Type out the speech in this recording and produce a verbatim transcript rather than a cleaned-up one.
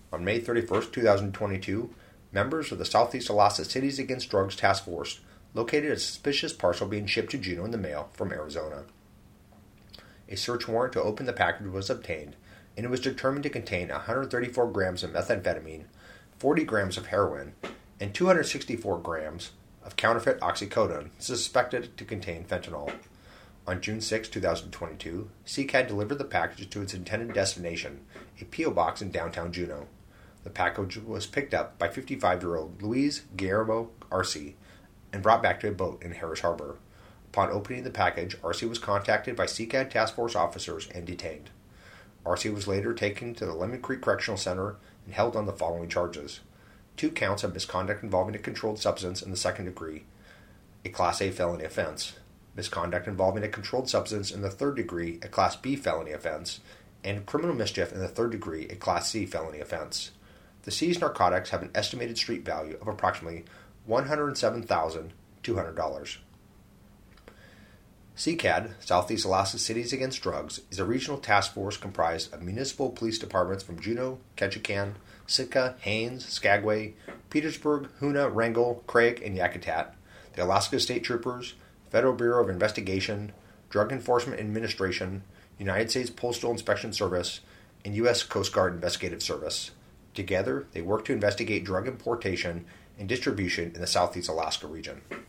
On May thirty-first, twenty twenty-two, members of the Southeast Alaska Cities Against Drugs Task Force located a suspicious parcel being shipped to Juneau in the mail from Arizona. A search warrant to open the package was obtained, and it was determined to contain one hundred thirty-four grams of methamphetamine, forty grams of heroin, and two hundred sixty-four grams of counterfeit oxycodone suspected to contain fentanyl. On June sixth, twenty twenty-two, C C A D delivered the package to its intended destination, a P O box in downtown Juneau. The package was picked up by fifty-five-year-old Luis Guillermo Arce and brought back to a boat in Harris Harbor. Upon opening the package, Arce was contacted by C C A D task force officers and detained. Arce was later taken to the Lemon Creek Correctional Center and held on the following charges: two counts of misconduct involving a controlled substance in the second degree, a Class A felony offense, misconduct involving a controlled substance in the third degree, a Class B felony offense, and criminal mischief in the third degree, a Class C felony offense. The seized narcotics have an estimated street value of approximately one hundred seven thousand two hundred dollars. C C A D, Southeast Alaska Cities Against Drugs, is a regional task force comprised of municipal police departments from Juneau, Ketchikan, Sitka, Haines, Skagway, Petersburg, Hoonah, Wrangell, Craig, and Yakutat, the Alaska State Troopers, Federal Bureau of Investigation, Drug Enforcement Administration, United States Postal Inspection Service, and U S Coast Guard Investigative Service. Together, they work to investigate drug importation and distribution in the Southeast Alaska region.